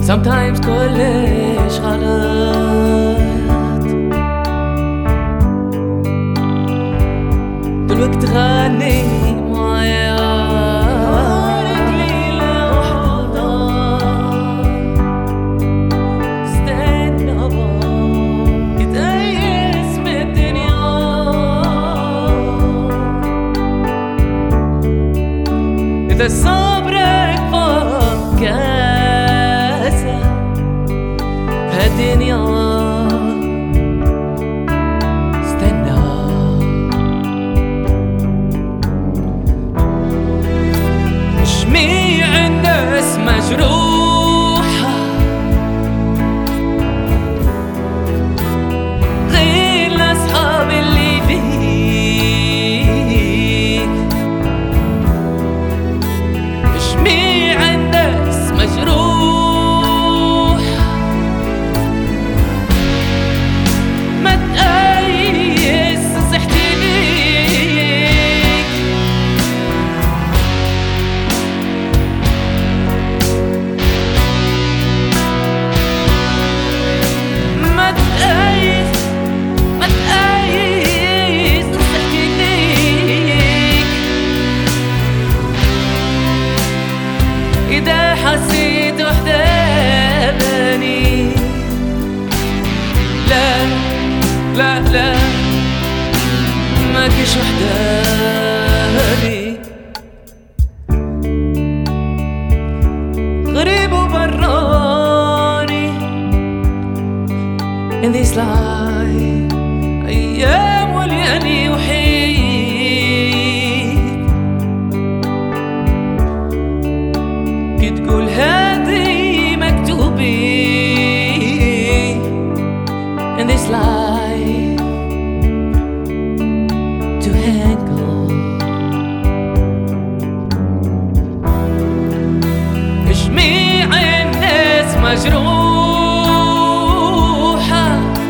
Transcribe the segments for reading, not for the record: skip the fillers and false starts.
sometimes كلش غلط. دلوقتي غني معايا ليلة وحدة استنى يتقيس من الدنيا. إذا صبرك فوق كاسة هالدنيا استنى. جميع الناس مجروحة غير الأصحاب اللي فيك. جميع الناس مجروحة ما تقيس صحتي ليك. ما تقيس صحتي ليك. إذا حسيت وحداني لا لا لا ما كش وحداني. غريب وبراني in this life أيام وليالي وحيد. كي تقول هذه مكتوبي in this life to handle. جميع الناس مجروحة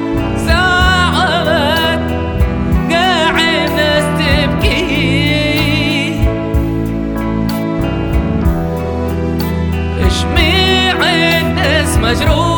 ساعات قاع الناس تبكي. جميع الناس مجروحة